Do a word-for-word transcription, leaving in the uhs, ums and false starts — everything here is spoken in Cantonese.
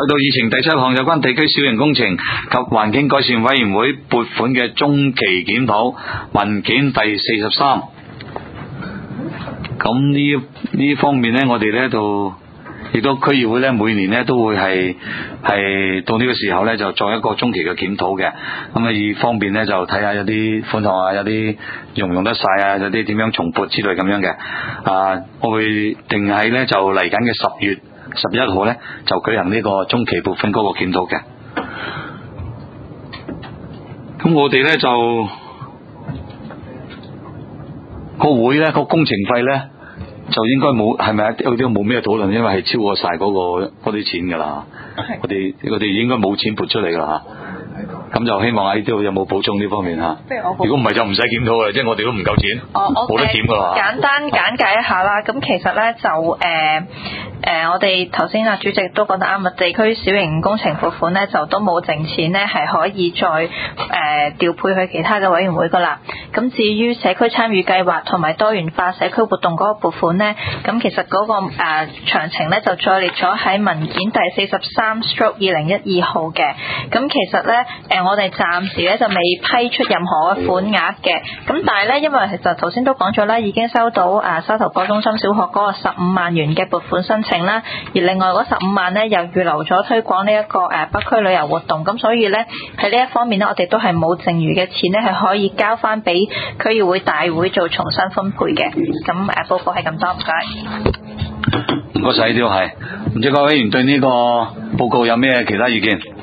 到議程第七項有關地區小型工程及環境改善委員會撥款嘅中期檢討文件第四十三。咁呢呢方面呢，我哋呢就亦都區議會呢每年呢都會係係到呢個時候呢就作一個中期嘅檢討嘅。咁啊，以方便呢就睇下有啲款項啊，有啲用唔用得晒啊，有啲點樣重撥之類咁樣嘅。啊，我會定喺呢就嚟緊嘅十月十一號呢就舉行呢個中期撥款嗰個檢討嘅。咁我哋呢就個會呢個工程費呢就應該冇，係咪啊？有啲冇咩討論，因為係超過晒嗰、嗰個嗰啲錢噶啦。我哋我哋應該冇錢撥出嚟噶啦。咁就希望喺呢度有冇補充呢方面吓？如果唔係就唔使檢討啦，即係我哋都唔夠錢，冇、哦、得檢噶啦。 簡單簡介一下啦。咁其實咧就誒誒、呃呃，我哋頭先啊主席都講得啱啊，地區小型工程撥款咧就都冇剩錢咧，係可以再誒、呃、調配去其他嘅委員會噶啦。咁至於社區參與計劃同埋多元化社區活動嗰個撥款咧，咁其實嗰、那個誒詳、呃、情咧就再列咗喺文件第四十三 stroke 二零一二號嘅。咁其實咧誒、呃、我哋暫時咧就未批出任何嘅款額嘅。咁但係咧，因為其實頭先都講咗啦，已經收到誒沙頭角中心小學嗰個十五萬元嘅撥款申請啦，而另外嗰十五萬咧又預留咗推廣呢一個誒北區旅遊活動。咁所以咧喺呢一方面咧，我哋都係冇剩餘嘅錢咧，係可以交翻俾區議會大會做重新分配嘅。咁誒報告係咁多，唔該。 唔該晒，呢啲係唔知各位委員對呢個報告有咩其他意見？